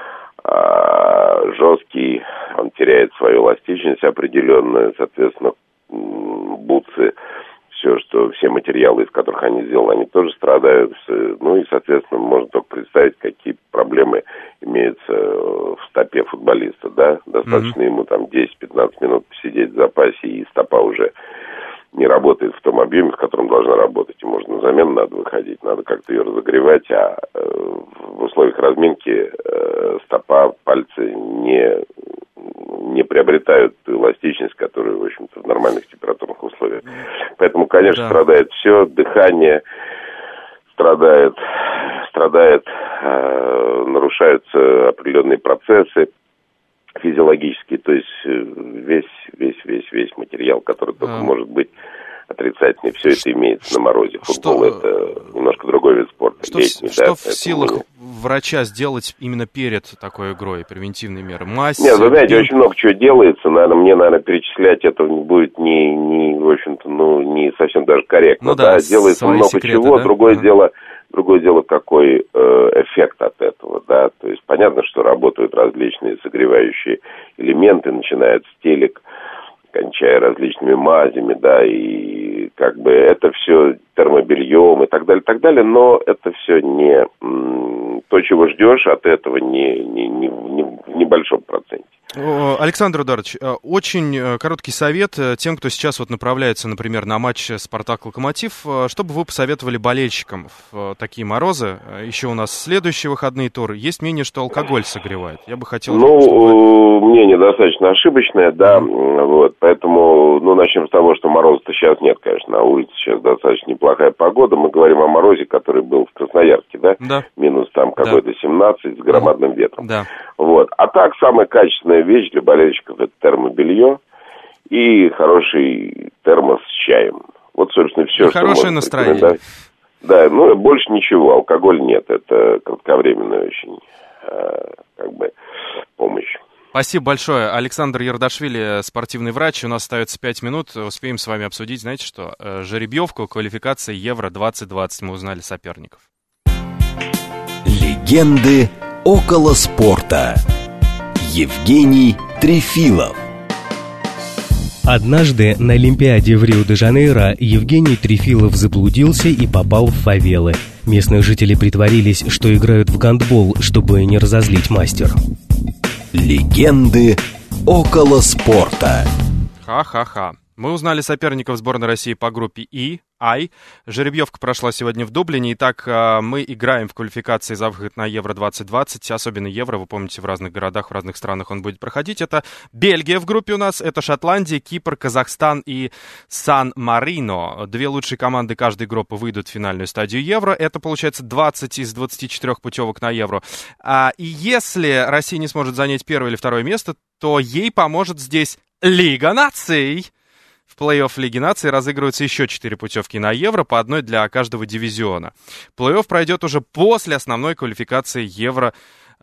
жесткий, он теряет свою эластичность определенную, соответственно, бутсы, все материалы, из которых они сделаны, они тоже страдают. Ну и, соответственно, можно только представить, какие проблемы имеются в стопе футболиста, да. Достаточно ему там 10-15 минут посидеть в запасе, и стопа уже не работает в том объеме, в котором должна работать. И можно на замену надо выходить, надо как-то ее разогревать, а в условиях разминки стопа, пальцы не приобретают ту эластичность, которую, в общем-то, в нормальных температурных условиях. Поэтому, конечно, страдает все, дыхание страдает, нарушаются определенные процессы физиологические, то есть весь материал, который только может быть отрицательный, все это имеется на морозе. Футбол это немножко другой вид спорта. Что в силах врача сделать именно перед такой игрой, превентивные меры? Мазь? Нет, вы знаете, очень много чего делается. Мне, перечислять это будет в общем-то, не совсем даже корректно. Делается много секреты, чего. Да? Другое дело, какой эффект от этого, да. То есть понятно, что работают различные согревающие элементы, начиная с телек, кончая различными мазями, да, и как бы это все термобельем и так далее, но это все не то, чего ждешь от этого, не в небольшом проценте. Александр Эдуардович, очень короткий совет тем, кто сейчас вот направляется, например, на матч «Спартак-Локомотив». Что бы вы посоветовали болельщикам в такие морозы? Еще у нас следующие выходные туры. Есть мнение, что алкоголь согревает. Я бы хотел... Мнение достаточно ошибочное, да. Вот, поэтому, начнем с того, что мороза-то сейчас нет, конечно. На улице сейчас достаточно неплохая погода. Мы говорим о морозе, который был в Красноярске, да? Да. Минус там какой-то 17 с громадным ветром. Да. Вот. А так, самая качественная вещь для болельщиков — это термобелье и хороший термос с чаем. Вот, собственно, все, что хорошее настроение. Да, больше ничего, алкоголь нет. Это кратковременная очень, помощь. Спасибо большое. Александр Ярдашвили, спортивный врач. У нас остается 5 минут. Успеем с вами обсудить, знаете что? Жеребьевку квалификации Евро-2020. Мы узнали соперников. Легенды около спорта. Евгений Трефилов. Однажды на Олимпиаде в Рио-де-Жанейро Евгений Трефилов заблудился и попал в фавелы. Местные жители притворились, что играют в гандбол, чтобы не разозлить мастера. Легенды около спорта. Ха-ха-ха. Мы узнали соперников сборной России по группе I. Жеребьевка прошла сегодня в Дублине. Итак, мы играем в квалификации за выход на Евро-2020. Особенно Евро, вы помните, в разных городах, в разных странах он будет проходить. Это Бельгия в группе у нас, это Шотландия, Кипр, Казахстан и Сан-Марино. 2 лучшие команды каждой группы выйдут в финальную стадию Евро. Это, получается, 20 из 24 путевок на Евро. И если Россия не сможет занять 1 или 2 место, то ей поможет здесь Лига наций. В плей-офф Лиги наций разыгрываются еще 4 путевки на Евро, по одной для каждого дивизиона. Плей-офф пройдет уже после основной квалификации Евро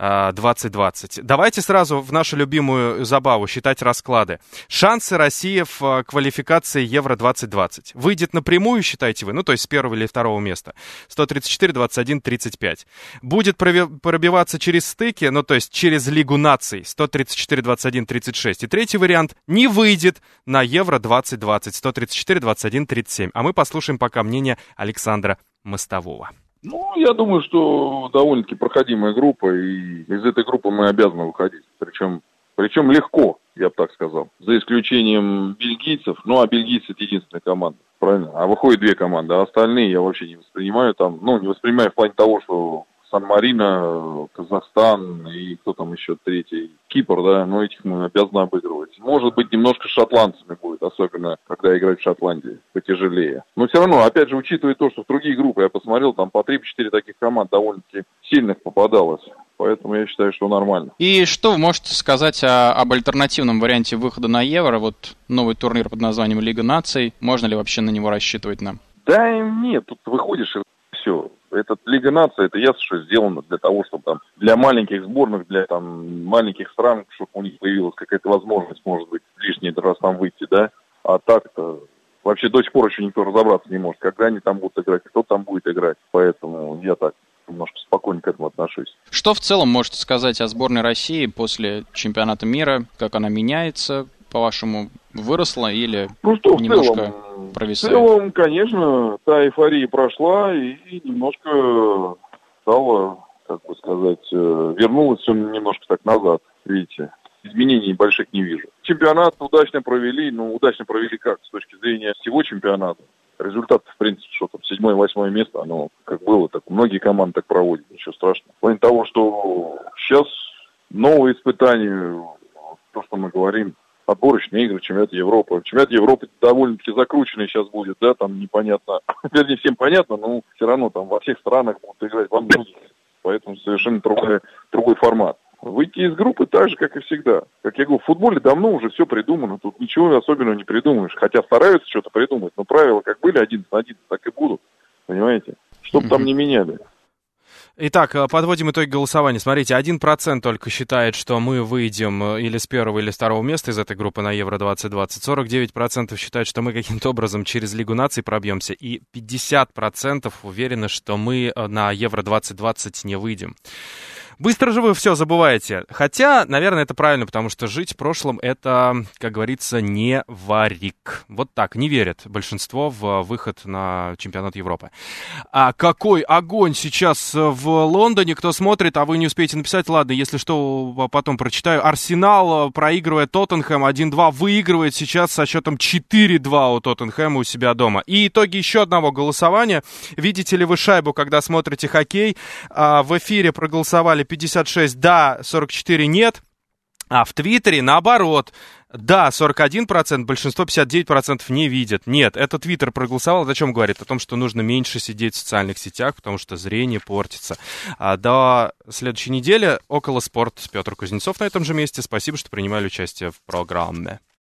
2020. Давайте сразу в нашу любимую забаву считать расклады. Шансы России в квалификации Евро 2020. Выйдет напрямую, считаете вы, то есть с 1 или 2 места. 134, 21, 35. Будет пробиваться через стыки, то есть через Лигу наций. 134, 21, 36. И третий вариант — не выйдет на Евро 2020. 134, 21, 37. А мы послушаем пока мнение Александра Мостового. Я думаю, что довольно-таки проходимая группа, и из этой группы мы обязаны выходить. Причем легко, я бы так сказал. За исключением бельгийцев. А бельгийцы — это единственная команда, правильно? А выходит 2 команды, а остальные я вообще не воспринимаю там. Не воспринимаю в плане того, что Сан-Марино, Казахстан и кто там еще третий, Кипр, да, этих мы обязаны обыгрывать. Может быть, немножко с шотландцами будет, особенно когда играть в Шотландии, потяжелее. Но все равно, опять же, учитывая то, что в другие группы я посмотрел, там по 3-4 таких команд довольно-таки сильных попадалось. Поэтому я считаю, что нормально. И что вы можете сказать об альтернативном варианте выхода на Евро? Вот новый турнир под названием Лига наций. Можно ли вообще на него рассчитывать нам? Да нет, тут выходишь и все. Эта Лига наций, это ясно, что сделано для того, чтобы там для маленьких сборных, для маленьких стран, чтобы у них появилась какая-то возможность, может быть, лишний раз там выйти, да. А так-то вообще до сих пор еще никто разобраться не может, когда они там будут играть, кто там будет играть. Поэтому я так немножко спокойно к этому отношусь. Что в целом можете сказать о сборной России после чемпионата мира? Как она меняется, по-вашему, выросла или немножко провисает? В целом, конечно, та эйфория прошла и немножко стало, вернулось все немножко так назад, видите. Изменений больших не вижу. Чемпионат удачно провели, удачно провели как? С точки зрения всего чемпионата. Результат, в принципе, что там 7-8 место, оно как было, так многие команды так проводят, ничего страшного. В плане того, что сейчас новые испытания, то, что мы говорим, отборочные игры, чемпионат Европы. Чемпионат Европы довольно-таки закрученный сейчас будет, да, там непонятно, вернее, всем понятно, но все равно там во всех странах будут играть во многих, поэтому совершенно другой формат. Выйти из группы так же, как и всегда. Как я говорю, в футболе давно уже все придумано, тут ничего особенного не придумаешь. Хотя стараются что-то придумать, но правила как были 11 на 11, так и будут. Понимаете? Чтоб там не меняли. Итак, подводим итоги голосования. Смотрите, 1% только считает, что мы выйдем или с 1 или с 2 места из этой группы на Евро-2020. 49% считают, что мы каким-то образом через Лигу наций пробьемся. И 50% уверены, что мы на Евро-2020 не выйдем. Быстро же вы все забываете. Хотя, наверное, это правильно, потому что жить в прошлом — это, как говорится, не варик. Вот так, не верят большинство в выход на чемпионат Европы. А какой огонь сейчас в Лондоне, кто смотрит, а вы не успеете написать, ладно, если что, потом прочитаю. Арсенал, проигрывая Тоттенхэм 1-2, выигрывает сейчас со счетом 4-2 у Тоттенхэма у себя дома. И итоги еще одного голосования. Видите ли вы шайбу, когда смотрите хоккей? В эфире проголосовали 56 «да», 44 «нет». А в Твиттере, наоборот, да, 41%, большинство 59% не видят. Нет, это Твиттер проголосовал. О чем говорит? О том, что нужно меньше сидеть в социальных сетях, потому что зрение портится. До следующей недели. Около спорт. Петр Кузнецов на этом же месте. Спасибо, что принимали участие в программе.